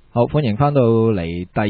好，歡迎翻到嚟第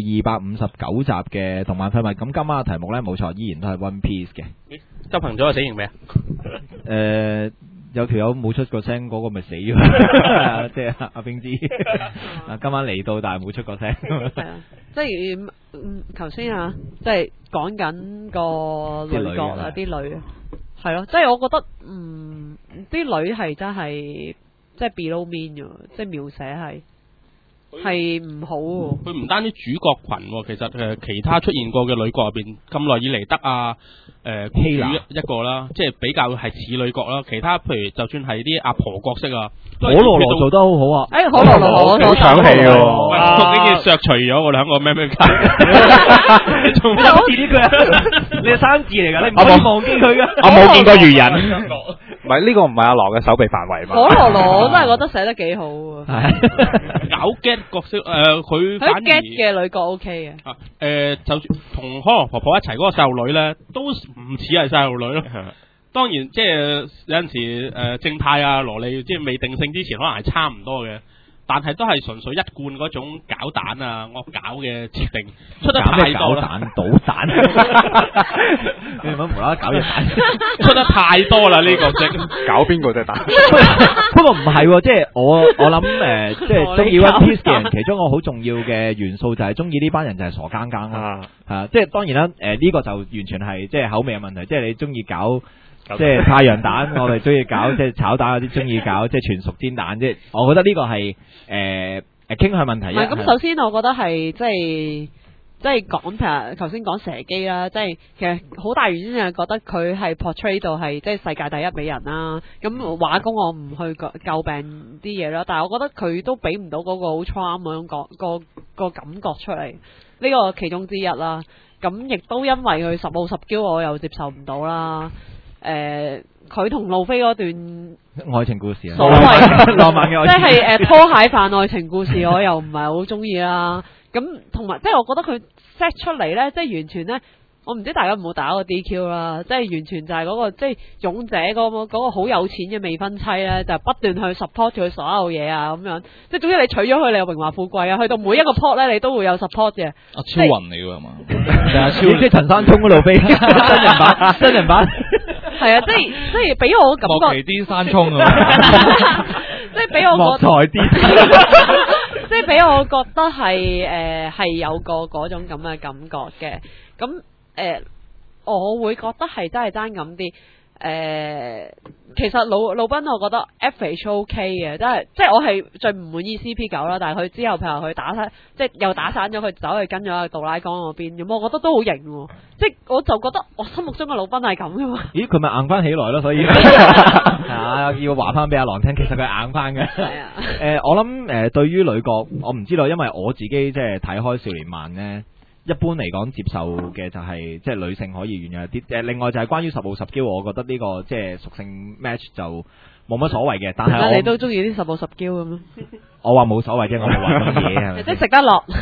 259集嘅動漫廢物。咁今晚嘅題目呢，冇錯，依然都係 One Piece 嘅。 執行咗個死刑未啊？ 有條友冇出個聲，嗰個咪死咗，即係阿冰芝。今晚嚟到，但係冇出個聲。 係啊，即係頭先啊，即係講緊個女角啊，啲女係咯，即係我覺得啲女係真係即係 below mean 嘅，即係描寫係唔好喎。 佢唔單止主角群，其實其他出現過嘅女角入邊，咁耐以嚟得公主一個啦，即係比較係似女角啦。其他譬如就算係啲阿婆角色啊， 可羅羅做得好好啊！ 可羅羅好搶戲喎， 我竟然削除咗我兩個咩卡， 你仲三字呢句啊？你係三字嚟㗎，你唔可以忘記佢㗎。 我冇見過魚人，唔係呢個唔係阿羅嘅手臂範圍嘛？ 可羅羅我真係覺得寫得幾好啊！ 搞 get 角色佢反而 get 嘅女角 OK 嘅。就同可羅婆婆一齊嗰個細路女咧，都唔似係細路女咯。當然即係有陣時正太啊羅莉即係未定性之前，可能係差唔多嘅。但係都係純粹一貫嗰種搞蛋啊惡搞嘅設定，出得太多啦！ 搗蛋，你唔好無啦啦搞隻蛋， 出得太多啦呢個角色， 搞邊個隻蛋？ 不過唔係，即係我諗即係中意 One Piece 嘅人，其中一個好重要嘅元素就係中意呢班人就係傻更更啦，即係當然啦，呢個就完全係即係口味嘅問題，即係你中意搞。即係太陽蛋，我哋中意搞即係炒蛋，有啲中意搞即係全熟煎蛋，即係我覺得呢個係傾向問題。 唔係咁，首先我覺得係即係講譬如頭先講蛇姬啦，即係其實好大原因係覺得佢係 portray 到係即係世界第一美人啦。咁畫工我唔去詬病啲嘢啦，但係我覺得佢都俾唔到嗰個好 charm 嗰種個感覺出嚟，呢個其中之一啦。咁亦都因為佢十傲十嬌，我又接受唔到啦。佢同路飛嗰段愛情故事啊， 所謂浪漫嘅愛情， 即係拖鞋飯愛情故事，我又唔係好中意啦。咁同埋即係我覺得佢 set 出嚟呢，即係完全呢，我唔知大家有冇打過 DQ 啦，即係完全就係嗰個即係勇者嗰個好有錢嘅未婚妻呢，就不斷去 support 佢所有嘢啊咁樣，即係總之你娶咗佢，你有榮華富貴啊，去到每一個 plot 呢，你都會有 support 嘅。 阿超雲嚟㗎嘛？ 超即係陳山聰嗰路飛真人版。 係啊，即係俾我感覺莫奇啲山聰啊， 即係俾我莫才啲， 即係俾我覺得係有個嗰種咁嘅感覺嘅。咁我會覺得係真係爭咁啲。其實魯賓我覺得 FH OK 嘅，即係我係最唔滿意 CP9 啦。但係佢之後譬如佢即係又打散咗，佢走去跟咗杜拉江嗰邊，咁我覺得都好型喎。即係我就覺得我心目中嘅魯賓係咁噶嘛。 咦，佢咪硬翻起來咯？所以要話翻俾阿郎聽，其實佢係硬翻嘅。係啊。我諗對於女角，我唔知道，因為我自己即係睇開少年漫呢。一般嚟講接受嘅就係即係女性可以軟弱啲，另外就係關於十傲十嬌，我覺得呢個即係屬性 match 就冇乜所謂嘅。但係你都中意啲十傲十嬌咁樣？ 我話冇所謂啫，我冇話乜嘢係咪？ 即係食得落。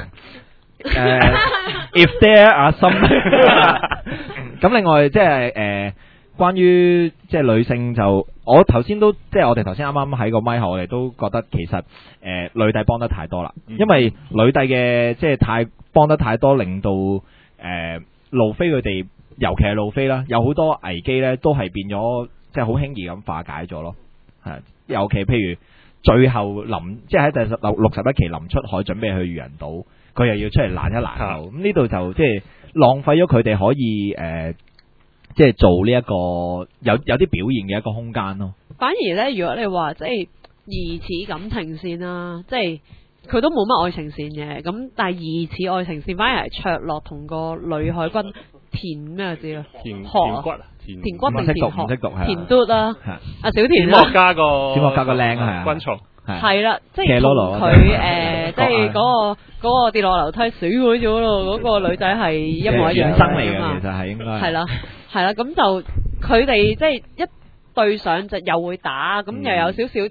If there are some 咁另外即係關於即係女性就我頭先都即係我哋頭先啱啱喺個咪後，我哋都覺得其實女帝幫得太多啦，因為女帝嘅即係幫得太多，令到路飛佢哋，尤其係路飛啦，有好多危機咧都係變咗即係好輕易咁化解咗咯。係，尤其譬如最後即係喺第61期臨出海準備去愚人島，佢又要出嚟攔一攔後，咁呢度就即係浪費咗佢哋可以即係做呢一個有啲表現嘅一個空間咯。 反而咧，如果你話即係疑似感情線啦，即係佢都冇乜愛情線嘅，咁但係疑似愛情線反而係卓洛同個女海軍田咩字啊？田骨啊？田骨定田學？ 唔識讀係田嘟啦，阿小田小莫加個靚係啊， 軍曹係啦，即係同佢即係嗰個跌落樓梯死咗嗰度嗰個女仔係一模一樣生嚟嘅，其實係應該係啦，咁就佢哋即係一對上就又會打，咁又有少少即係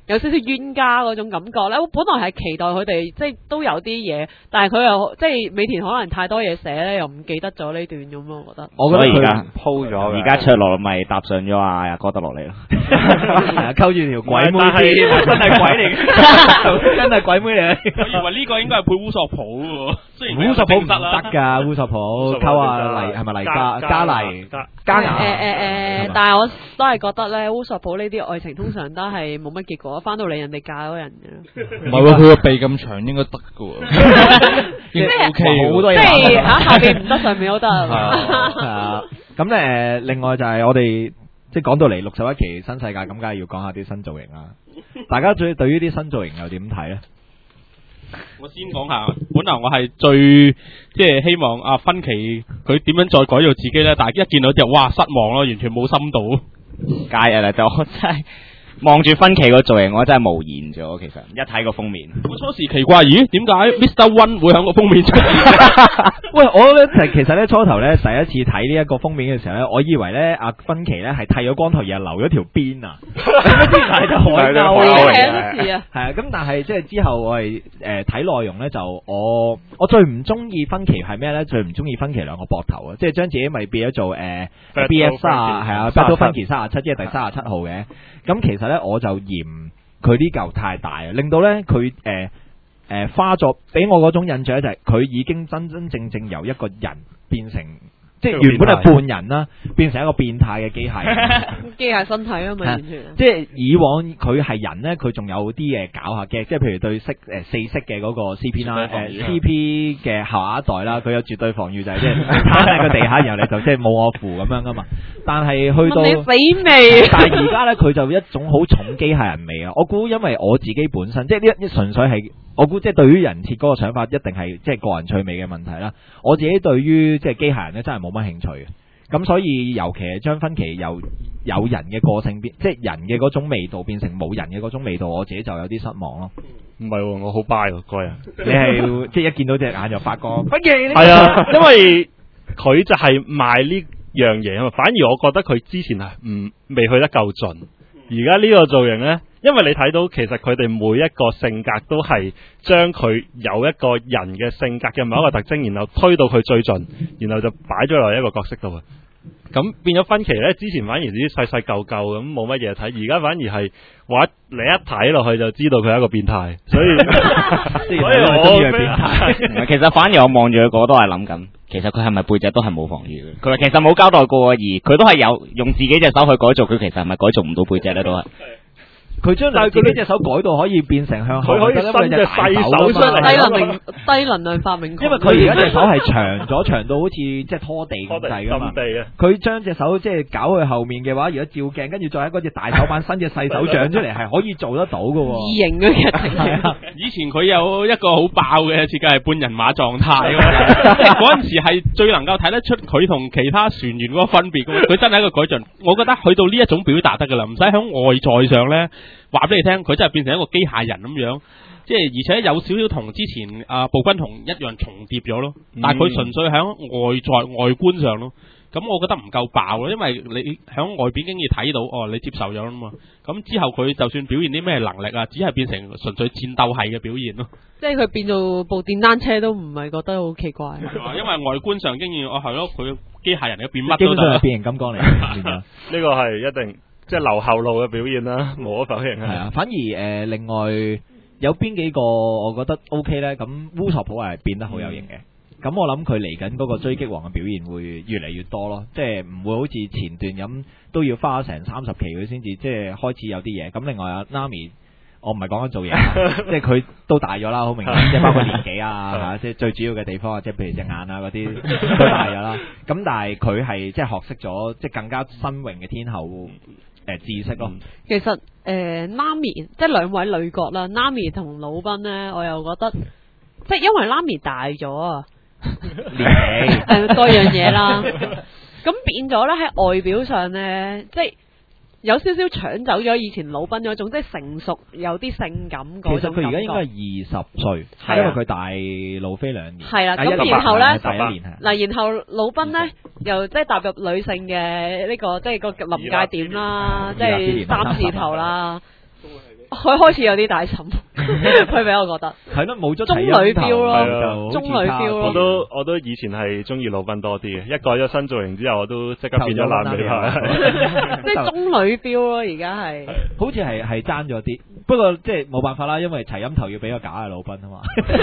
有少少冤家嗰種感覺咧。我本來係期待佢哋即係都有啲嘢，但係佢又即係美田可能太多嘢寫咧，又唔記得咗呢段咁咯。我覺得。 我覺得所以而家鋪咗， 而家卓羅咪搭上咗阿哥德落嚟咯， 溝住條鬼妹但係先，真係鬼嚟嘅，真係鬼妹嚟嘅。 我以為呢個應該係配烏索普喎，雖然烏索普唔得啦。 得㗎，烏索普溝啊黎係咪黎加黎加牙？ 但係我都係覺得咧，烏索普呢啲愛情通常都係冇乜結果，翻到嚟人哋嫁咗人嘅。 唔係喎，佢個鼻咁長應該得㗎喎，應該 OK 喎。 好多嘢即係下邊唔得，上面都得。 係啊，咁另外就係我哋即係講到嚟61期新世界，咁梗係要講下啲新造型啦。大家對於啲新造型又點睇咧？ 我先講下，本來我係最即係希望阿芬奇佢點樣再改造自己咧，但係一見到之後，哇失望咯，完全冇深度。 假日啦，就我真係望住芬奇個造型，我真係無言咗。其實一睇個封面， 我初時奇怪，咦點解 Mr. One 會喺個封面出現？ 喂，我咧其實咧初頭咧第一次睇呢一個封面嘅時候咧，我以為咧阿芬奇咧係剃咗光頭而係留咗條辮啊，之前係隻海鷗係啊， 係啊，咁但係即係之後我係睇內容咧，就我最唔中意芬奇係咩咧？最唔中意芬奇兩個膊頭啊，即係將自己咪變咗做BF 係啊，Battle Funky 37，即係第37號嘅。咁其實咧我就嫌佢呢嚿太大啊，令到咧佢花咗俾我嗰種印象咧，就係佢已經真真正正由一個人變成。即係原本係半人啦，變成一個變態嘅機械人， 機械身體啊嘛，完全。 即係以往佢係人咧，佢仲有啲嘢搞下嘅，即係譬如對四式嘅嗰個 CP 啦，CP 嘅下一代啦，佢有絕對防禦就係即係攤喺個地下，然後你就即係冇我符咁樣噶嘛。但係去到你死未？ 但係而家咧，佢就一種好重機械人味啊！我估因為我自己本身即係呢一純粹係。我估即係對於人設嗰個想法，一定係即係個人趣味嘅問題啦。我自己對於即係機械人咧，真係冇乜興趣嘅。咁所以尤其係將芬奇由有人嘅個性變，即係人嘅嗰種味道變成冇人嘅嗰種味道，我自己就有啲失望咯。 唔係喎，我好 buy 喎嗰日。 你係即係一見到隻眼就發光，芬奇係啊，因為佢就係賣呢樣嘢啊嘛。反而我覺得佢之前係未去得夠盡，而家呢個造型咧。因為你睇到其實佢哋每一個性格都係將佢有一個人嘅性格嘅某一個特徵，然後推到佢最盡，然後就擺咗落一個角色度啊。咁變咗芬奇咧，之前反而啲細細舊舊咁冇乜嘢睇，而家反而係話你一睇落去就知道佢係一個變態，所以我中意係變態。 其實反而我望住佢個都係諗緊，其實佢係咪背脊都係冇防禦嘅？佢其實冇交代過，而佢都係有用自己隻手去改造，佢其實係咪改造唔到背脊咧？都係。 佢將自己隻手改到可以變成向後， 佢可以伸隻細手出嚟， 低能量發明。 因為佢而家隻手係長咗，長到好似即係拖地咁滯噶嘛。佢將隻手即係搞去後面嘅話，如果照鏡，跟住再喺嗰隻大手板伸隻細手掌出嚟，係可以做得到噶。 異形嘅係以前佢有一個好爆嘅設計係半人馬狀態，即係嗰陣時係最能夠睇得出佢同其他船員嗰個分別。佢真係一個改進，我覺得去到呢一種表達得噶啦，唔使喺外在上咧。話俾你聽，佢真係變成一個機械人咁樣，即係而且有少少同之前暴君同一樣重疊咗咯。但係佢純粹喺外觀上咯，咁我覺得唔夠爆咯，因為你喺外邊經已睇到，哦，你接受咗啦嘛。咁之後佢就算表現啲咩能力啊，只係變成純粹戰鬥系嘅表現咯。 即係佢變做部電單車都唔係覺得好奇怪。 因為外觀上經已，係咯，佢機械人嘅變乜基都得。 本上係變形金剛嚟嘅。 呢個係一定。即係留後路嘅表現啦，無可否認係啊。反而另外有邊幾個我覺得 OK 咧？咁烏索普係變得好有型嘅。咁我諗佢嚟緊嗰個追擊王嘅表現會越嚟越多咯。即係唔會好似前段咁都要花成30期佢先至即係開始有啲嘢。咁另外阿 Nami， 我唔係講緊做嘢，即係佢都大咗啦，好明顯，即係包括年紀啊，即係最主要嘅地方啊，即係譬如隻眼啊嗰啲都大咗啦。咁但係佢係即係學識咗即係更加新穎嘅天后。知識咯， 其實Nami 即係兩位女角啦，Nami 同魯賓咧，我又覺得即係因為 Nami 大咗啊， 年紀各樣嘢啦，咁變咗咧喺外表上咧，即係有少少搶走咗以前魯賓嗰種即係成熟有啲性感嗰種感覺。 其實佢而家應該係20歲，因為佢大路飛2年。 係啦，咁然後咧， 第一年嗱，然後魯賓咧又即係踏入女性嘅呢個即係個臨界點啦，即係3字頭啦。 佢開始有啲大嬸，佢俾我覺得係咯，冇咗中女齊音頭 feel 咯就好似中女 feel 咯我都以前係中意魯賓多啲嘅，一改咗新造型之後，我都即刻變咗爛尾頭係。 即係中女 feel 咯，而家係。 好似係爭咗啲，不過即係冇辦法啦，因為齊音頭要俾個假嘅魯賓啊嘛。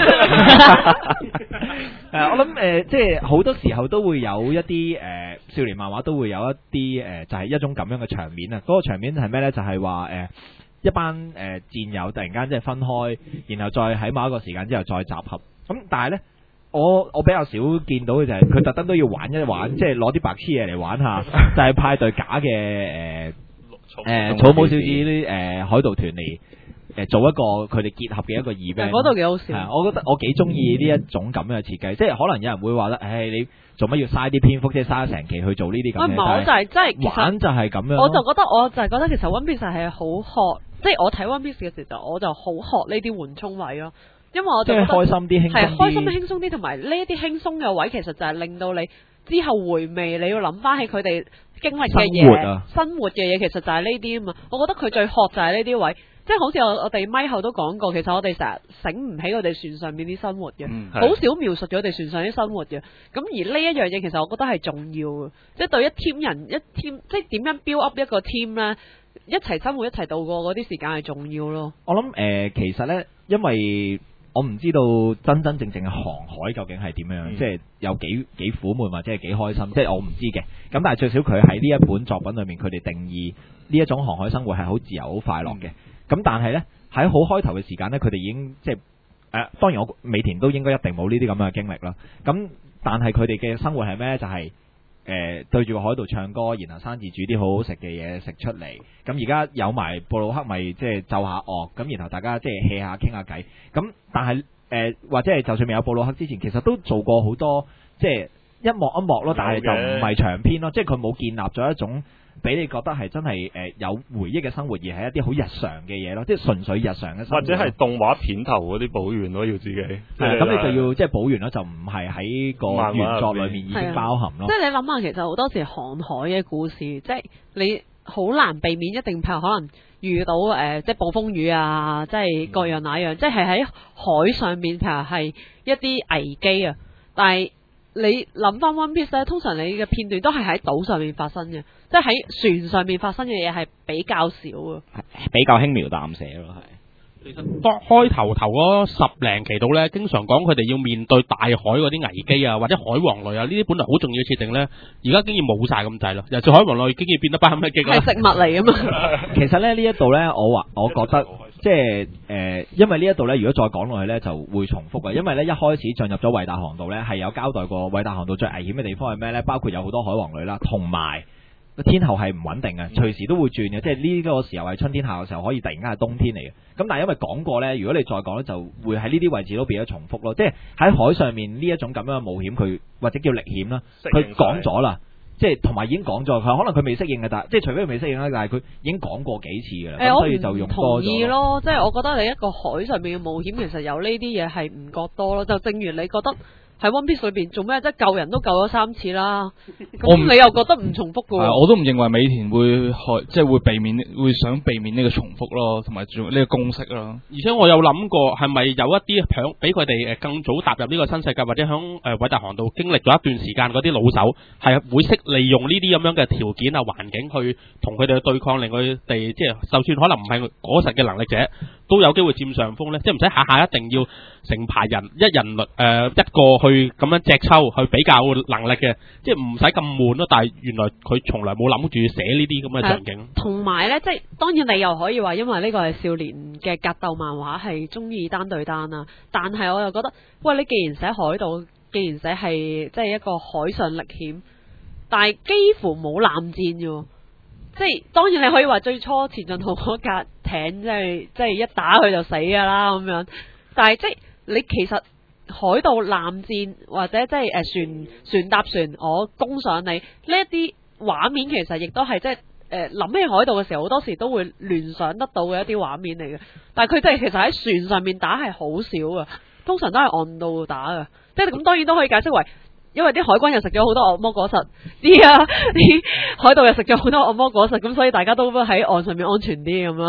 我諗即係好多時候都會有一啲少年漫畫都會有一啲就係一種咁樣嘅場面啊。嗰個場面係咩呢？就係話一班戰友突然間即係分開，然後再喺某一個時間之後再集合。咁但係呢，我比較少見到嘅就係佢特登都要玩一玩，即係攞啲白痴嘢嚟玩下，就係派隊假嘅草帽小子啲海盜團嚟做一個佢哋結合嘅一個 event。 嗰度幾好笑。 我覺得我幾中意呢一種咁樣嘅設計，即係可能有人會話咧，你做乜要嘥啲篇幅，即係嘥成期去做呢啲咁嘅？ 唔係，我就係真係玩就係咁樣。 我就係覺得其實 One Piece 係好學，即係我睇 One Piece 嘅時候，我就好學呢啲緩衝位咯。因為我就覺得即係開心啲、輕鬆啲， 係開心啲、輕鬆啲，同埋呢一啲輕鬆嘅位，其實就係令到你之後回味，你要諗翻起佢哋經歷嘅嘢、生活嘅嘢，其實就係呢啲啊嘛。我覺得佢最學就係呢啲位，即係好似我哋咪後都講過，其實我哋成日醒唔起佢哋船上面啲生活嘅，好少描述咗佢哋船上啲生活嘅。咁而呢一樣嘢，其實我覺得係重要嘅，即係對一 team 人一 team，即係點樣 build up 一個 team 咧，一齊生活、一齊度過嗰啲時間係重要咯。 我諗其實咧，因為我唔知道真真正正嘅航海究竟係點樣，即係有幾苦悶或者係幾開心，即係我唔知嘅。咁但係最少佢喺呢一本作品裏面，佢哋定義呢一種航海生活係好自由、好快樂嘅。咁但係呢，喺好開頭嘅時間呢，佢哋已經即係當然我美田都應該一定冇呢啲咁樣嘅經歷啦。咁但係佢哋嘅生活係咩呢？就係對住個海度唱歌，然後生自煮啲好好食嘅嘢食出嚟。咁而家有埋布魯克，咪即係奏下樂，咁然後大家即係 hea 下傾下偈。咁但係或者係就算未有布魯克之前，其實都做過好多即係一幕一幕咯，但係就唔係長篇咯，即係佢冇建立咗一種俾你覺得係真係有回憶嘅生活，而係一啲好日常嘅嘢咯，即係純粹日常嘅生活。 或者係動畫片頭嗰啲補完咯，要自己。 咁你就要即係補完咯，就唔係喺個原作裏面已經包含咯。 即係你諗下，其實好多時航海嘅故事，即係你好難避免一定可能遇到即係暴風雨啊，即係各樣那樣，即係喺海上面其實係一啲危機啊。但係你諗翻 One Piece 咧，通常你嘅片段都係喺島上面發生嘅，即係喺船上面發生嘅嘢係比較少啊， 比較輕描淡寫咯，係。 其實當開頭嗰10零期度咧，經常講佢哋要面對大海嗰啲危機啊，或者海王類啊，呢啲本來好重要嘅設定咧，而家竟然冇晒咁滯咯。尤其海王類竟然變得不堪一擊啦。 係食物嚟噶嘛？ 其實咧呢一度咧，我覺得即係因為呢一度咧，如果再講落去咧，就會重複嘅。因為咧一開始進入咗偉大航道咧，係有交代過偉大航道最危險嘅地方係咩咧？包括有好多海王類啦，同埋天候係唔穩定嘅，隨時都會轉嘅。即係呢個時候係春天，下嘅時候可以突然間係冬天嚟嘅。咁但係因為講過呢，如果你再講呢，就會喺呢啲位置都變咗重複咯。即係喺海上面呢一種咁樣嘅冒險，佢或者叫歷險啦，佢講咗啦，即係同埋已經講咗，佢可能佢未適應嘅，但係即係除非佢未適應啦，但係佢已經講過幾次嘅啦，所以就用多咗。 同意咯，即係我覺得你一個海上面嘅冒險，其實有呢啲嘢係唔覺多咯。就正如你覺得喺 One Piece 裏邊做咩？即係救人都救咗3次啦，咁你又覺得唔重複嘅喎？ 我都唔認為美田會即係會想避免呢個重複咯，同埋做呢個公式咯。 而且我有諗過，係咪有一啲響俾佢哋更早踏入呢個新世界，或者響偉大航道經歷咗一段時間嗰啲老手，係會識利用呢啲咁樣嘅條件啊環境去同佢哋去對抗，令佢哋即係就算可能唔係果實嘅能力者，都有機會佔上風咧。即係唔使下下一定要成排人一人一個去咁樣隻抽去比較能力嘅，即係唔使咁悶咯。但係原來佢從來冇諗住寫呢啲咁嘅場景。 同埋咧，即係當然你又可以話，因為呢個係少年嘅格鬥漫畫，係中意單對單啦。但係我又覺得，喂，你既然寫海盜，既然寫係即係一個海上歷險，但係幾乎冇艦戰嘅。即係當然你可以話最初前進號嗰架艇，即係一打佢就死㗎啦咁樣。但係即係你其實海盜艦戰或者即係船搭船，我攻上你呢一啲畫面，其實亦都係即係諗起海盜嘅時候，好多時都會聯想得到嘅一啲畫面嚟嘅。但係佢哋其實喺船上面打係好少嘅，通常都係岸度打嘅。即係咁當然都可以解釋為，因為啲海軍又食咗好多惡魔果實，啲海盜又食咗好多惡魔果實，咁所以大家都喺岸上面安全啲咁咯。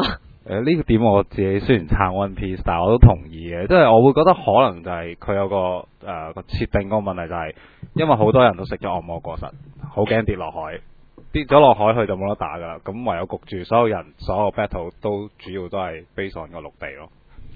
呢個點我自己雖然撐 One Piece，但係我都同意嘅，即係我會覺得可能就係佢有個個設定個問題就係，因為好多人都食咗惡魔果實，好驚跌落海，跌咗落海佢就冇得打噶啦，咁唯有焗住所有人所有 battle 都主要都係 base on 個陸地咯。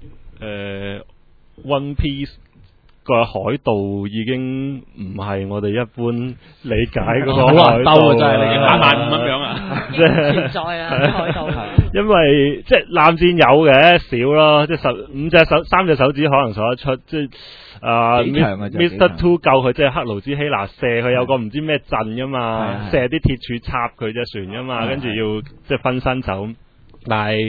One Piece 個海盜已經唔係我哋一般理解嗰個海盜真係你 8萬5咁樣啊！ 即係存在啊，海盜。 因為即係艦戰有嘅少咯，即係5隻手3隻手指可能數得出，即係幾長嘅啫 Mr. Two 救佢即係克勞茲希拿射佢有個唔知咩陣噶嘛，射啲鐵柱插佢隻船噶嘛，跟住要即係分身走，但係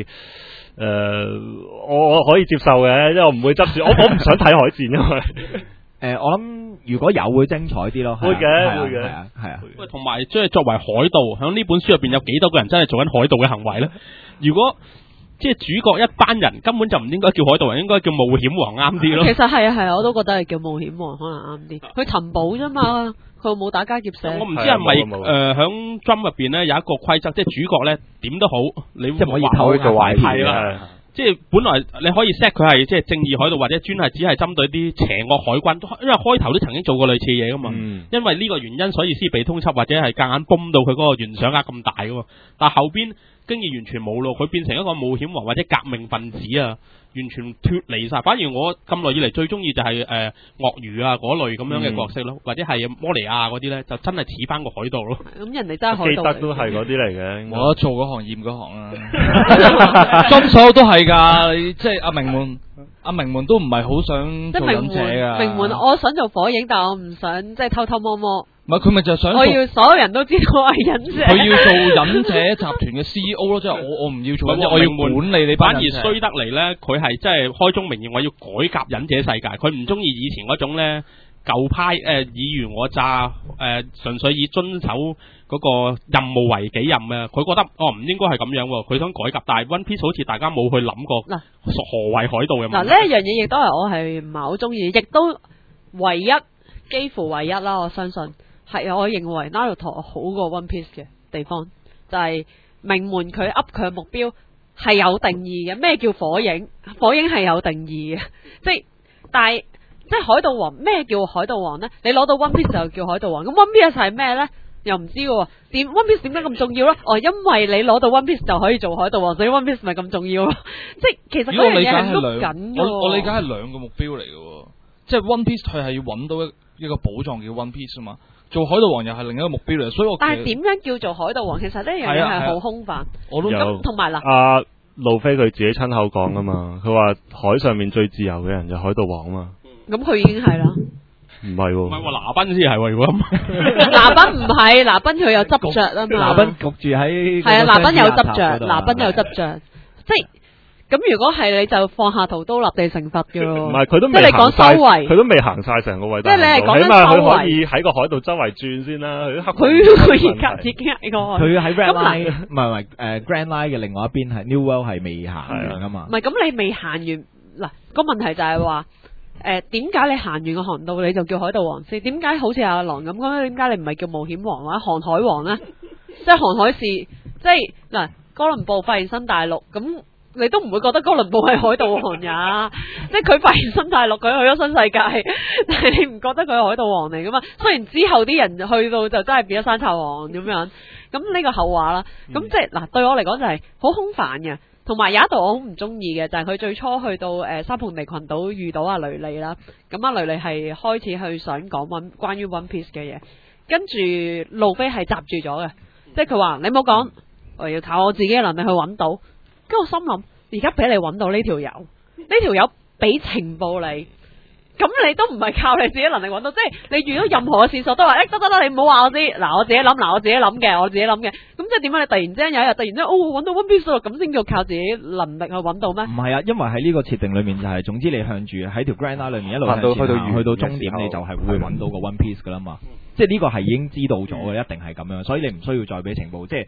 我可以接受嘅，因為我唔會執住，我唔想睇海戰，因為我諗如果有會精彩啲咯， 會嘅係啊。 喂，同埋即係作為海盜，喺呢本書入邊有幾多個人真係做緊海盜嘅行為咧？如果即係主角一班人根本就唔應該叫海盜人，應該叫冒險王啱啲咯。 其實係啊，我都覺得係叫冒險王可能啱啲。佢尋寶啫嘛，佢冇打家劫舍。 我唔知係咪響 Drum 入邊咧有一個規則，即係主角咧點都好，你即係唔可以偷做壞係啦。即係本來你可以 set 佢係即係正義海盜，或者專係只係針對啲邪惡海軍，因為開頭都曾經做過類似嘢噶嘛。因為呢個原因，所以先被通緝或者係夾硬崩到佢嗰個懸賞額咁大噶嘛。但係後邊經已完全冇咯，佢變成一個冒險王或者革命分子啊，完全脫離晒。反而我咁耐以嚟最中意就係鱷魚啊嗰類咁樣嘅角色咯，或者係摩尼亞嗰啲咧，就真係似翻個海盜咯。 咁人哋真係海盜， 記得都係嗰啲嚟嘅。 我做嗰行驗嗰行啦，咁所有都係㗎。你即係阿明門都唔係好想即係做忍者㗎。 明門，我想做火影，但我唔想即係偷偷摸摸。 唔係佢咪就係想我要所有人都知道我係忍者。 佢要做忍者集團嘅 CEO 咯，即係我唔要做忍者，我要管理你班反而忍者。 衰得嚟咧，佢係真係開宗明義，我要改革忍者世界。佢唔中意以前嗰種咧舊派爾虞我詐純粹以遵守嗰個任務為己任啊！佢覺得唔應該係咁樣喎，佢想改革。但係 One Piece 好似大家冇去諗過嗱何謂海盜嘅問題。 嗱呢一樣嘢亦都係我係唔係好中意，亦都幾乎唯一啦，我相信係我認為 Naruto 好過 One Piece 嘅地方，就係名門佢 up 佢嘅目標係有定義嘅。咩叫火影？火影係有定義嘅，但係即係海盜王，咩叫海盜王呢？你攞到 One Piece 就叫海盜王，咁 One Piece 係咩呢？又唔知嘅。One Piece 點解咁重要呢？因為你攞到 One Piece 就可以做海盜王，所以 One Piece 咪咁重要咯。即係其實嗰樣嘢係碌緊嘅。 我理解係兩個目標嚟嘅，即係 One Piece 佢係要揾到一個寶藏叫 One Piece 啊嘛。做海盜王又係另一個目標嚟，所以但係點樣叫做海盜王？其實呢樣嘢係好空泛。 我都咁同埋嗱， 路飛佢自己親口講噶嘛，佢話海上面最自由嘅人就海盜王啊嘛。 咁佢已經係啦。 唔係喎， 唔係喎，拿賓先係喎，如果咁。 拿賓唔係，拿賓佢有執着啊嘛。 拿賓焗住喺係啊，拿賓有執着，拿賓有執着，即係咁。如果係你就放下屠刀立地成佛嘅咯。 唔係佢都即係你講修為， 佢都未行晒成個偉大即係你係講緊起碼修為佢可以喺個海度周圍轉先啦。 佢而家已經係個佢喺 Red Line 唔係Grand Line 嘅另外一邊係 New World 係未行完噶嘛。 唔係咁，你未行完嗱個問題就係話。點解你行完個航道你就叫海盜王先？點解好似阿狼咁講？點解你唔係叫冒險王或者航海王呢？即係航海士，即係嗱，哥倫布發現新大陸，咁你都唔會覺得哥倫布係海盜王呀？即係佢發現新大陸，佢去咗新世界，但係你唔覺得佢係海盜王嚟噶嘛？雖然之後啲人去到就真係變咗山賊王咁樣，咁呢個後話啦。咁即係嗱，對我嚟講就係好空泛嘅。同埋有一度我好唔中意嘅，就係佢最初去到沙蓬尼群島遇到阿雷利啦，咁阿雷利係開始去想講關於 One Piece 嘅嘢，跟住路飛係閘住咗嘅，即係佢話你冇講，我要靠我自己嘅能力去揾到，跟住我心諗而家俾你揾到呢條友，呢條友俾情報你。咁你都唔係靠你自己能力揾到，即係你遇到任何嘅線索都話得，你唔好話我知，嗱我自己諗，我自己諗嘅，咁即係點解你突然之間有一日突然之間揾到 One Piece 咁先叫靠自己能力去揾到咩？ 唔係啊，因為喺呢個設定裏面就係，總之你向住喺條 Grand Line 裏面一路向前行去到終點，你就係會揾到個 One Piece 噶啦嘛。即係呢個係已經知道咗嘅，一定係咁樣，所以你唔需要再俾情報。即係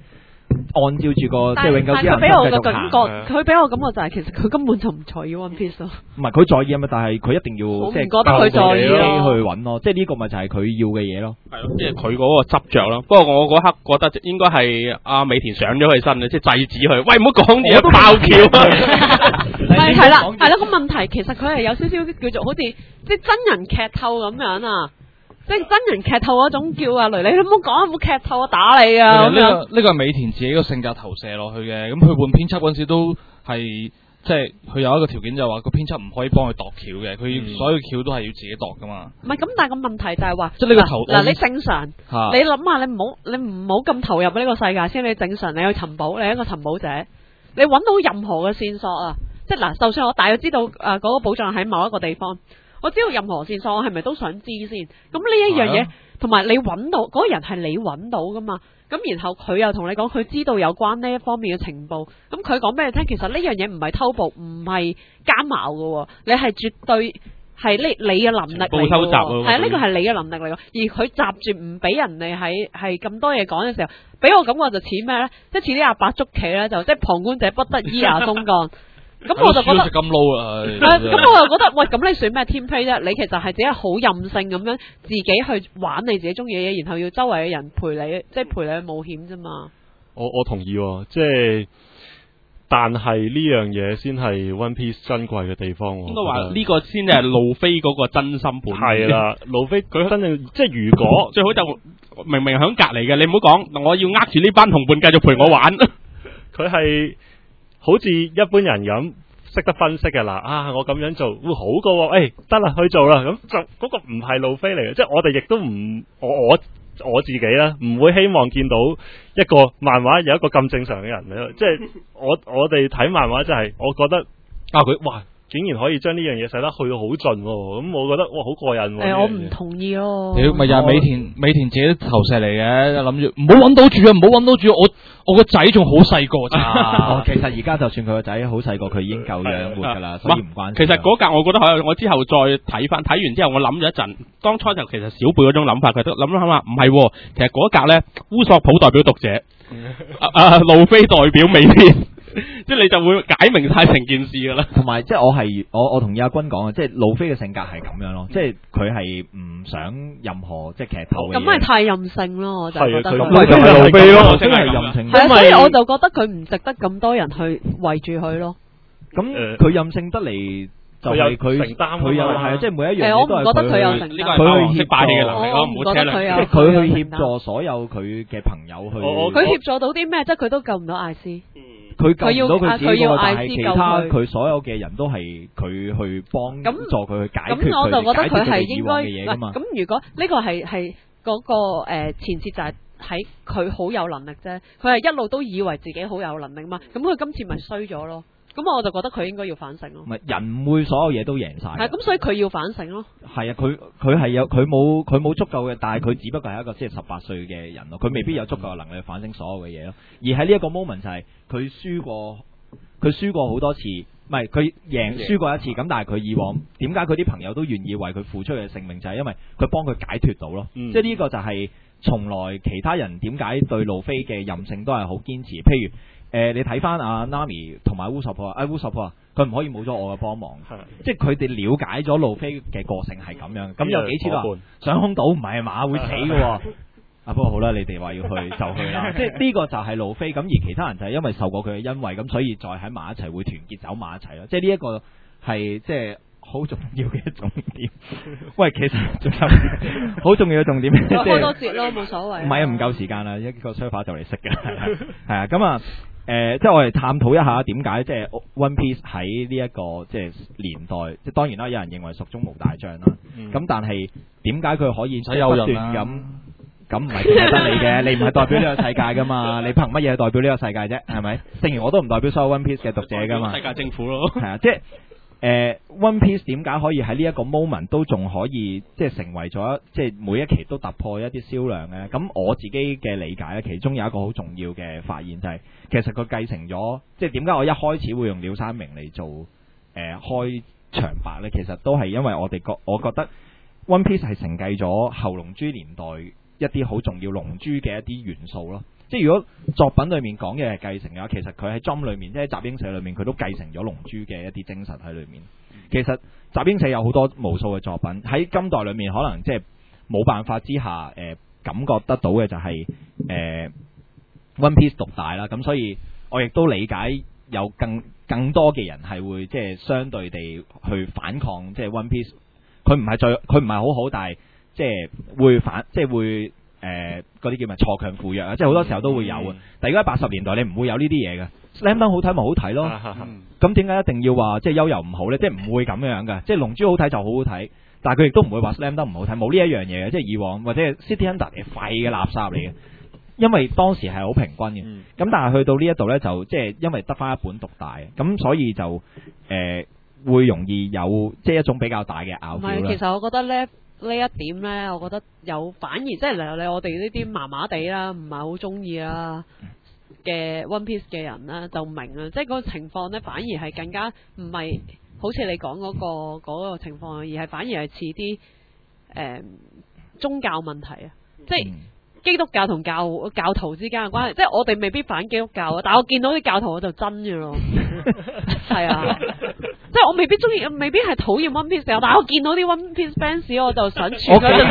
按照住個即但係永久之人但佢俾我嘅繼續感行覺，佢俾我感覺就係其實佢根本就唔在意 One Piece 咯。 唔係佢在意啊嘛，但係佢一定要我唔即係覺得佢在意咯去揾咯，即係呢個咪就係佢要嘅嘢咯。 係咯，即係佢嗰個執着咯。不過我嗰刻覺得應該係阿美田上咗佢身嘅，即係制止佢。喂，唔好講嘢，爆橋啊！ 係啦，係啦，個問題其實佢係有少少叫做好似即係真人劇透咁樣啊！即係真人劇透嗰種叫阿雷，你唔好講，唔好劇透，我打你啊！咁樣呢個係美田自己個性格投射落去嘅。咁佢換編輯嗰陣時都係即係佢有一個條件就係話個編輯唔可以幫佢度橋嘅，佢所有橋都係要自己度噶嘛。 唔係咁，但係個問題就係話， 即係呢個投嗱，你正常， 嚇你諗下，你唔好咁投入呢個世界先。你正常，你去尋寶，你係一個尋寶者，你揾到任何嘅線索啊！即係嗱，就算我大約知道嗰個寶藏喺某一個地方，我知道任何線索，我係咪都想知先？咁呢一樣嘢，同埋你揾到嗰個人係你揾到噶嘛？咁然後佢又同你講，佢知道有關呢一方面嘅情報。咁佢講俾你聽，其實呢樣嘢唔係偷步，唔係奸謀嘅，你係絕對係你嘅能力嚟嘅。 情報收集咯係啊，呢個係你嘅能力嚟嘅。而佢閘住唔俾人哋係咁多嘢講嘅時候，俾我感覺就似咩咧？即係似啲阿伯捉棋咧，就即係旁觀者不得依牙鬆幹。咁我就覺得咁 low 啊！ 咁我又覺得，喂，咁你算咩 team play 啫？你其實係自己好任性咁樣，自己去玩你自己中意嘅嘢，然後要周圍嘅人陪你，即係陪你去冒險啫嘛。 我同意喎，即係，但係呢樣嘢先係 One Piece 珍貴嘅地方。 應該話呢個先係路飛嗰個真心本。 係啦，路飛佢真正即係如果最好就明明喺隔離嘅，你唔好講，我要呃住呢班同伴繼續陪我玩。 佢係好似一般人咁識得分析嘅啦，我咁樣做會好過喎，得啦去做啦，咁就嗰個唔係路飛嚟嘅，即係我哋亦都唔我自己啦，唔會希望見到一個漫畫有一個咁正常嘅人咧，即係我哋睇漫畫就係我覺得佢哇竟然可以將呢樣嘢寫得去到好盡喎，咁我覺得哇好過癮喎。 我唔同意咯。 屌咪又係美田自己投射嚟嘅，諗住唔好揾到住啊，唔好揾到住，我個仔仲好細個咋。 其實而家就算佢個仔好細個，佢已經夠養活㗎啦，所以唔關事。 其實嗰格我覺得我之後再睇完之後，我諗咗一陣，當初就其實小貝嗰種諗法，佢都諗下唔係，其實嗰格咧烏索普代表讀者，路飛代表美田。即係你就會解明晒成件事噶啦， 同埋即係我同意阿君講嘅，即係路飛嘅性格係咁樣咯，即係佢係唔想任何即係劇透嘅嘢。 咁咪太任性咯，我就覺得。 咁咪就係路飛咯，真係任性。 係啊，所以我就覺得佢唔值得咁多人去圍住佢咯。 咁佢任性得嚟。就係佢承擔，佢有係啊，即係每一樣嘢都係我唔覺得佢有承擔， 佢去霸氣嘅能力咯，唔好車佢即係佢去協助所有佢嘅朋友去。 佢協助到啲咩？即係佢都救唔到艾斯。 佢救唔到佢自己，但係其他佢佢所有嘅人都係佢去幫助佢去解決咁我就覺得佢係應該嘅嘢㗎嘛。 咁如果呢個係嗰個前設就係喺佢好有能力啫，佢係一路都以為自己好有能力嘛。咁佢今次咪衰咗咯。咁我就覺得佢應該要反省咯。 唔係人唔會所有嘢都贏晒。 係咁，所以佢要反省咯。 係啊，佢係有佢冇足夠嘅，但係佢只不過係一個即係18歲嘅人咯，佢未必有足夠嘅能力去反省所有嘅嘢咯。而喺呢一個 moment 就係佢輸過好多次，唔係佢輸過一次咁，但係佢以往點解佢啲朋友都願意為佢付出嘅性命，就係因為佢幫佢解脫到咯。即係呢個就係從來其他人點解對路飛嘅任性都係好堅持，譬如。你睇翻阿 Nami 同埋烏索普烏索普佢唔可以冇咗我嘅幫忙，即係佢哋了解咗路飛嘅個性係咁樣，咁有幾次話上空島唔係馬會死嘅，不過好啦，你哋話要去就去啦，即係呢個就係路飛，咁而其他人就係因為受過佢嘅恩惠，咁所以再喺埋一齊會團結走埋一齊咯，即係呢一個係即係好重要嘅重點。喂，其實仲有好重要嘅重點，即係開多節咯，冇所謂。 唔係啊，唔夠時間啦，一個 server 就嚟熄嘅，係啊，咁啊。即係我哋探討一下點解即係 One Piece 喺呢一個即係年代，即係當然啦，有人認為蜀中無大將啦。咁但係點解佢可以不斷咁唔係淨係得你嘅？你唔係代表呢個世界噶嘛？你憑乜嘢代表呢個世界啫？係咪？正如我都唔代表所有 One Piece 嘅讀者噶嘛。 世界政府咯。 係啊，即係。One Piece 點解可以喺呢一個 moment 都仲可以即係成為咗即係每一期都突破一啲銷量呢？咁我自己嘅理解咧，其中有一個好重要嘅發現就係、其實佢繼承咗即係點解我一開始會用鳥山明嚟做開場白呢？其實都係因為我覺得 One Piece 係承繼咗後龍珠年代一啲好重要龍珠嘅一啲元素咯。 即係如果作品裏面講嘅係繼承嘅話，其實佢喺 Jump 裏面，即係集英社裏面，佢都繼承咗龍珠嘅一啲精神喺裏面。其實集英社有好多無數嘅作品喺今代裏面，可能即係冇辦法之下，感覺得到嘅就係One Piece 獨大啦。咁所以我亦都理解有更多嘅人係會即係相對地去反抗，即係 One Piece。佢唔係好好，但係即係會即係會嗰啲叫咩鋤強扶弱啊！即係好多時候都會有啊。但係如果喺80年代，你唔會有呢啲嘢嘅。Slam Dunk 好睇咪好睇咯。咁點解一定要話即係悠遊唔好呢？即係唔會咁樣嘅。即係龍珠好睇就好好睇，但係佢亦都唔會話 Slam Dunk 唔好睇，冇呢一樣嘢嘅。即係以往或者 City Hunter 係廢嘅垃圾嚟嘅，因為當時係好平均嘅。咁但係去到呢一度呢，就即係因為得翻一本獨大，咁所以就會容易有即係一種比較大嘅拗撬啦。 其實我覺得呢一點呢，我覺得有反而即係你我哋呢啲麻麻地啦，唔係好中意啦嘅 One Piece 嘅人呢，就明啦。即係嗰個情況呢，反而係更加唔係好似你講嗰個情況，而係反而係似啲宗教問題啊，即係。基督教同教徒之間嘅關係，即係我哋未必反基督教啊，但係我見到啲教徒我就真嘅咯，係啊，即係我未必中意，未必係討厭 One Piece， 但係我見到啲 One Piece fans 我就想串佢，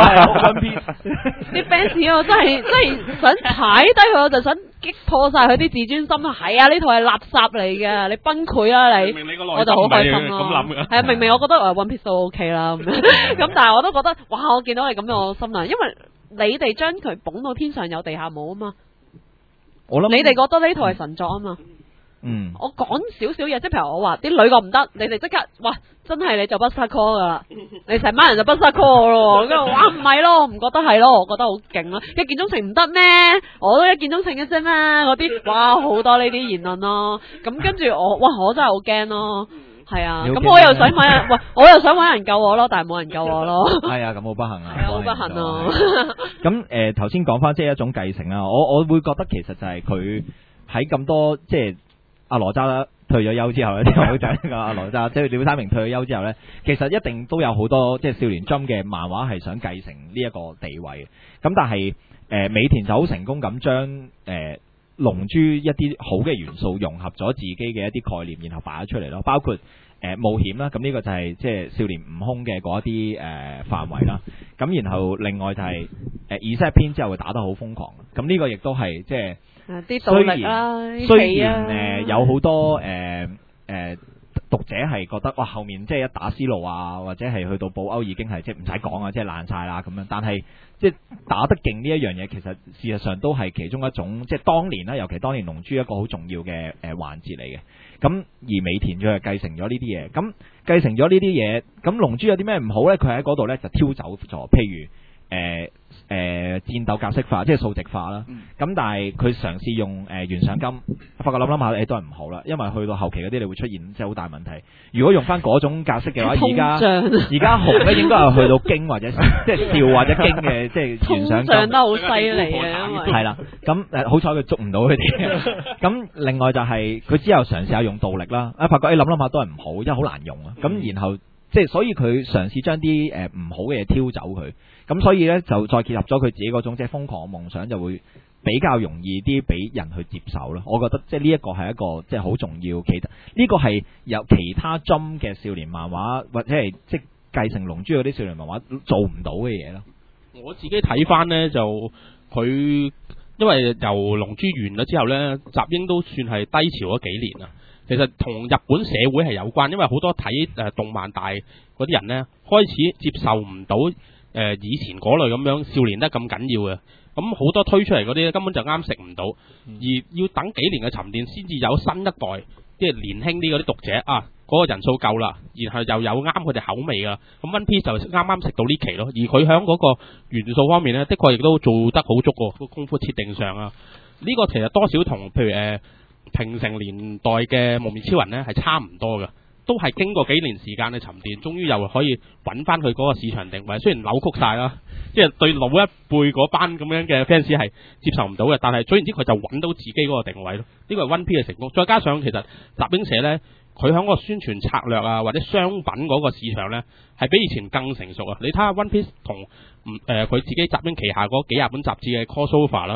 啲 fans 我真係想踩低佢，我就想擊破晒佢啲自尊心啊！係啊，呢套係垃圾嚟嘅，你崩潰啦你，我就好開心咯。係啊，明明我覺得One Piece 都 OK 啦，咁但係我都覺得哇！我見到你咁樣，我心諗，因為你哋將佢捧到天上有地下冇啊嘛， 我諗你哋覺得呢套係神作啊嘛。我講少少嘢，即係譬如我話啲女個唔得，你哋即刻哇，真係你就不殺 call 噶啦，你成班人就不殺 call 咯，跟住哇唔係咯，我唔覺得係咯，我覺得好勁咯，一見鍾情唔得咩？我都一見鍾情嘅啫咩？嗰啲哇好多呢啲言論咯，咁跟住我真係好驚咯。係啊，咁我又想揾人，我又想揾人救我咯，但係冇人救我咯。 係啊，咁好不幸啊， 好不幸啊。 咁頭先講翻即係一種繼承啦，我會覺得其實就係佢喺咁多即係阿羅渣啦退咗休之後咧，啲好仔阿羅渣即係廖三明退咗休之後咧，其實一定都有好多即係少年 Jump 嘅漫畫係想繼承呢一個地位嘅。咁但係美田就好成功咁將龍珠一啲好嘅元素融合咗自己嘅一啲概念，然後擺咗出嚟咯，包括冒險啦，咁呢個就係即係少年悟空嘅嗰一啲範圍啦。咁然後另外就係Z篇之後會打得好瘋狂，咁呢個亦都係即係啲動力啦， 雖然有好多讀者係覺得哇後面即係一打思路啊，或者係去到布歐已經係即係唔使講啊，即係爛晒啦咁樣。但係即係打得勁呢一樣嘢，其實事實上都係其中一種即係當年啦，尤其當年龍珠一個好重要嘅環節嚟嘅。咁而美田佢係繼承咗呢啲嘢，咁繼承咗呢啲嘢，咁龍珠有啲咩唔好呢？佢喺嗰度呢就挑走咗，譬如戰鬥格式化，即係數值化啦。咁但係佢嘗試用懸賞金，發覺諗下都係唔好啦，因為去到後期嗰啲你會出現即係好大問題。如果用翻嗰種格式嘅話，而家紅咧應該係去到經或者即係笑或者經嘅即係懸賞金。通脹得好犀利啊！ 係啦，咁好彩佢捉唔到佢哋。咁另外就係佢之後嘗試下用道力啦，發覺諗下都係唔好，因為好難用啊。咁然後即係所以佢嘗試將啲唔好嘅嘢挑走佢。咁所以呢，就再結合咗佢自己嗰種即係瘋狂嘅夢想，就會比較容易啲俾人去接受咯。我覺得即係呢一個係一個即係好重要，呢個係有其他 Jump 嘅少年漫畫或者係即係繼承龍珠嗰啲少年漫畫做唔到嘅嘢咯。 我自己睇翻呢，就佢因為由龍珠完咗之後呢，集英都算係低潮咗幾年啊。其實同日本社會係有關，因為好多睇動漫大嗰啲人呢，開始接受唔到以前嗰類咁樣少年得咁緊要嘅，咁好多推出嚟嗰啲根本就啱食唔到，而要等幾年嘅沉澱先至有新一代即係年輕啲嗰啲讀者啊，嗰個人數夠啦，然後又有啱佢哋口味噶，咁 One Piece 就啱啱食到呢期咯。而佢喺嗰個元素方面呢，的確亦都做得好足喎，個功夫設定上啊，呢個其實多少同譬如平成年代嘅幪面超人呢係差唔多嘅。都係經過幾年時間嘅沉澱，終於又可以揾翻佢嗰個市場定位。雖然扭曲晒啦，即係對老一輩嗰班咁樣嘅 fans 係接受唔到嘅，但係總言之佢就揾到自己嗰個定位咯。呢個係 One Piece 嘅成功。再加上其實集英社呢，佢喺個宣傳策略啊，或者商品嗰個市場呢，係比以前更成熟啊。你睇下 One Piece 同佢自己集英旗下嗰幾廿本雜誌嘅 crossover 啦，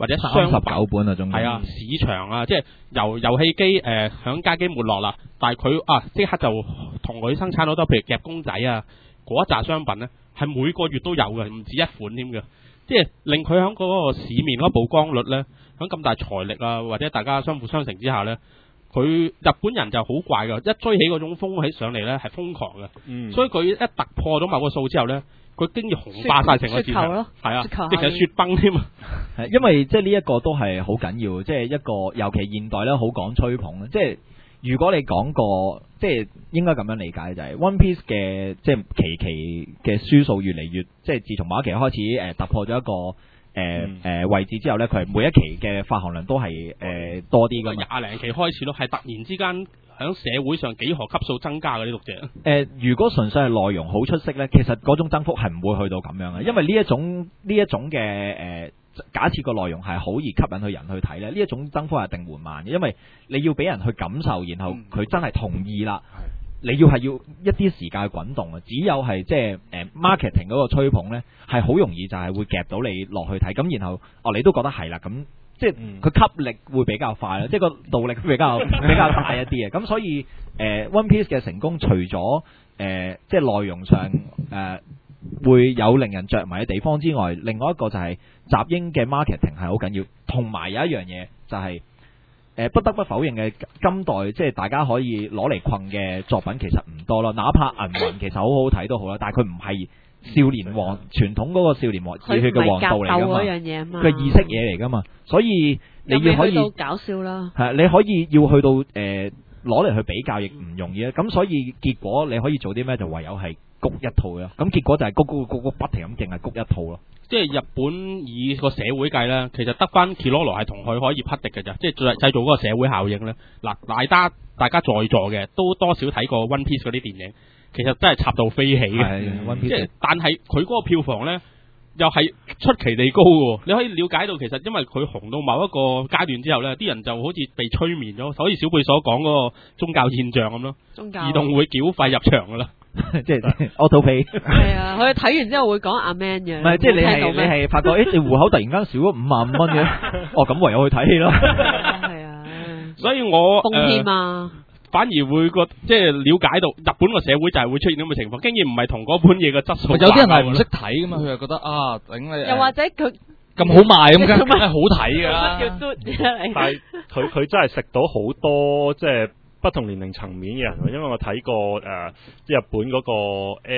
或者商品 39本啊，總共係啊，市場啊，即係由遊戲機響街機沒落啦，但係佢即刻就同佢生產好多，譬如夾公仔啊嗰一紮商品咧，係每個月都有嘅，唔止一款添嘅，即係令佢響嗰個市面嗰個曝光率咧，響咁大財力啊或者大家相輔相成之下咧，佢日本人就好怪㗎，一追起嗰種風起上嚟咧係瘋狂嘅，所以佢一突破咗某個數之後咧。佢經已紅霸晒成個市場，係啊，即係雪崩添啊！ 因為即係呢一個都係好緊要，即係一個尤其現代咧好講吹捧，即係如果你講過，即係應該咁樣理解就係 One Piece 嘅即係期嘅書數越嚟越，即係自從某一期開始突破咗一個位置之後咧，佢係每一期嘅發行量都係多啲㗎嘛。 20零期開始咯，係突然之間。喺社會上幾何級數增加嘅啲讀者。 如果純粹係內容好出色呢，其實嗰種增幅係唔會去到咁樣嘅，因為呢一種嘅假設個內容係好易吸引去人去睇呢，呢一種增幅係一定緩慢嘅，因為你要俾人去感受，然後佢真係同意啦，你要一啲時間去滾動啊，只有係即係marketing 嗰個吹捧呢，係好容易就係會夾到你落去睇，咁然後你都覺得係啦咁。即係佢吸力會比較快啦，即係個動力比較大一啲嘅。咁所以One Piece 嘅成功，除咗即係內容上會有令人着迷嘅地方之外，另外一個就係集英嘅 marketing 係好緊要，同埋有一樣嘢就係不得不否認嘅，今代即係大家可以攞嚟困嘅作品其實唔多咯，哪怕銀魂其實好好睇都好啦，但係佢唔係。少年王傳統嗰個少年王熱血嘅王道嚟㗎嘛，佢係意識嘢嚟㗎嘛，所以你要可以搞笑啦， 係你可以要去到攞嚟去比較亦唔容易啊，咁所以結果你可以做啲咩就唯有係谷一套咯，咁結果就係谷不停咁淨係谷一套咯。 即係日本以個社會計咧，其實得翻 Kiroro 係同佢可以匹敵嘅咋，即係製造嗰個社會效應咧。嗱，大家在座嘅都多少睇過 One Piece 嗰啲電影。其實真係插到飛起嘅，即係但係佢嗰個票房呢，又係出奇地高嘅。你可以了解到，其實因為佢紅到某一個階段之後呢，啲人就好似被催眠咗，所以小貝所講嗰個宗教現象咁咯，自動會繳費入場噶啦， 即係 auto pay。 係啊，佢睇完之後會講阿 Man 嘅。 唔係，即係你係發覺，你戶口突然間少咗55蚊嘅，咁唯有去睇戲咯。 係啊， 所以我奉獻啊。 反而會即係了解到日本個社會就係會出現咁嘅情況，竟然唔係同嗰本嘢嘅質素。 有啲人係唔識睇噶嘛，佢又覺得頂你。 又或者佢咁好賣咁，梗係好睇㗎啦。 但係佢真係食到好多即係不同年齡層面嘅人，因為我睇過日本嗰個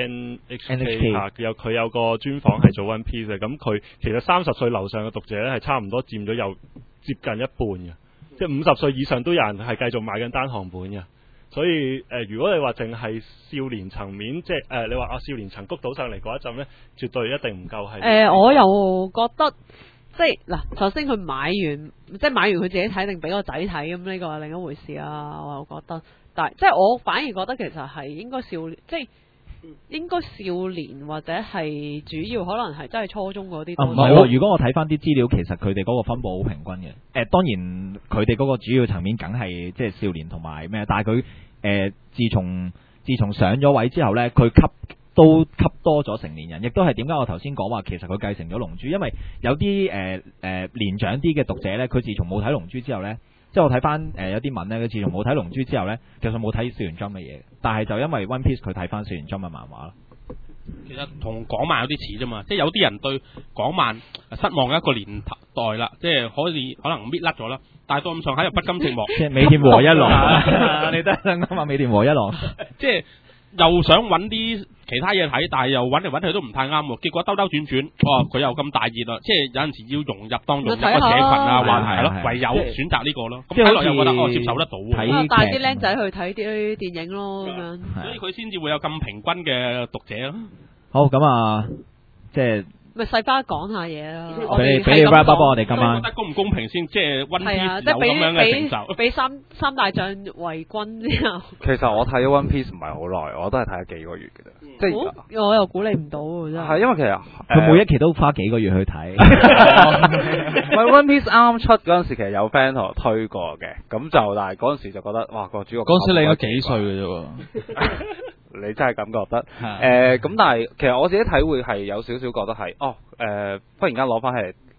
NHK 佢有個專訪係做 One Piece 嘅，咁佢其實30歲樓上嘅讀者咧係差唔多佔咗有接近一半嘅。即係50歲以上都有人係繼續買緊單行本嘅，所以如果你話淨係少年層面，即係你話少年層谷到上嚟嗰一陣咧，絕對一定唔夠係。 我又覺得即係嗱，首先佢買完佢自己睇定俾個仔睇，咁呢個係另一回事啊。我又覺得，但係即係我反而覺得其實係應該應該少年或者係主要可能係真係初中嗰啲。 唔係喎，如果我睇翻啲資料，其實佢哋嗰個分佈好平均嘅。當然佢哋嗰個主要層面梗係即係少年同埋咩，但係佢自從上咗位之後呢，佢都吸多咗成年人，亦都係點解我頭先講話其實佢繼承咗龍珠，因為有啲年長啲嘅讀者呢，佢自從冇睇龍珠之後呢。即係我睇翻有啲文咧，佢自從冇睇龍珠之後咧，其實冇睇少年 Jump 嘅嘢，但係就因為 One Piece 佢睇翻少年 Jump 嘅漫畫咯。 其實同港漫有啲似啫嘛，即係有啲人對港漫失望一個年代啦，即係可能搣甩咗啦，但係到咁上下又不甘寂寞。 即係尾田和一郎，你得啱話尾田和一郎， 即係又想揾啲其他嘢睇，但係又揾嚟揾去都唔太啱喎。結果兜兜轉轉，佢又咁大熱啦，即係有陣時要融入當中一個社群啊，話題咯，唯有選擇呢個咯。咁睇落又覺得接受得到喎。 帶啲僆仔去睇啲電影咯，咁樣。 所以佢先至會有咁平均嘅讀者咯。 好咁啊，即係。 咪細花講下嘢啦， 俾你 wrap up 我哋今晚。 覺得公唔公平先？即係One Piece 即係有咁樣嘅成就。 俾三大將圍軍之後。 其實我睇咗 One Piece 唔係好耐，我都係睇咗幾個月嘅啫。即係我又估你唔到喎，真係。 係因為其實佢每一期都花幾個月去睇。 唔係 One Piece 啱啱出嗰陣時，其實有 friend 同我推過嘅，咁就但係嗰陣時就覺得哇個主角。 嗰陣時你應該幾歲嘅啫喎？ 你真係咁覺得？咁但係其實我自己體會係有少少覺得係忽然間攞翻係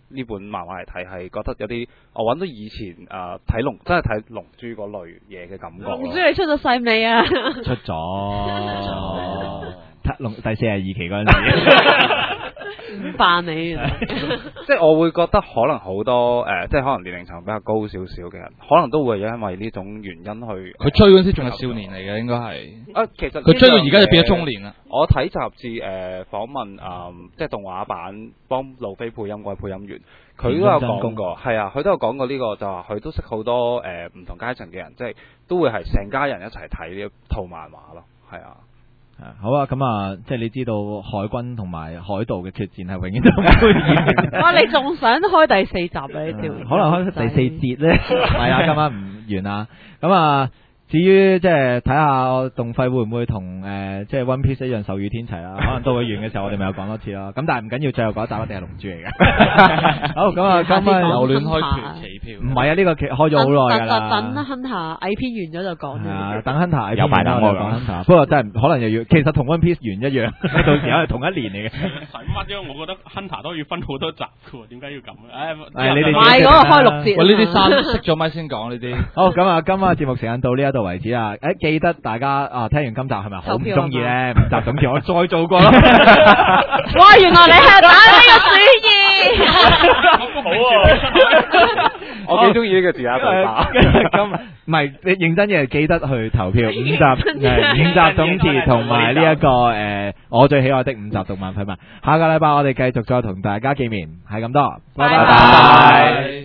呢本漫畫嚟睇，係覺得有啲我揾到以前睇龍真係睇龍珠嗰類嘢嘅感覺咯。 龍珠你出咗世未啊？ 出咗第42期嗰陣時。 唔扮你， 即係我會覺得可能好多即係可能年齡層比較高少少嘅人，可能都會因為呢種原因去。 佢追嗰陣時仲係少年嚟嘅，應該係。 其實佢追到而家就變咗中年啦。 我睇雜誌訪問即係動畫版幫路飛配音嗰位配音員，佢都有講過，係啊，佢都有講過呢個就話佢都識好多唔同階層嘅人，即係都會係成家人一齊睇呢一套漫畫咯，係啊。 好啊，咁啊，即係你知道海軍同埋海盜嘅決戰係永遠都唔會完。 哇！你仲想開第4集啊？呢條可能開第4節咧，係啊，今晚唔完啊。咁啊，至於即係睇下動費會唔會同即係 One Piece 一樣手語天齊啦？可能到佢完嘅時候，我哋咪有講多次咯。咁但係唔緊要，最後嗰一集一定係龍珠嚟嘅。好，咁啊，今晚又亂開期票。 唔係啊，呢個期開咗好耐㗎啦。 等 Hunter 蟻片完咗就講。 係啊，等 Hunter 有排等我講 Hunter。不過真係可能又要，其實同 One Piece 完一樣，到時候係同一年嚟嘅。 使乜啫？我覺得 Hunter 都要分好多集嘅喎，點解要咁咧？你哋買嗰個開6節。 喂，呢啲閂熄咗咪先講呢啲。 好，咁啊，今晚節目時間到呢一度為止啊！記得大家啊，聽完今集係咪好唔中意咧？5集總結我再做過咯。 哇！原來你係打呢個主意。 好啊！ 我幾中意呢個字啊！ 咁唔係你認真嘅，記得去投票5集總結同埋呢一個我最喜愛的5集動漫緋聞。下個禮拜我哋繼續再同大家見面，係咁多，拜拜。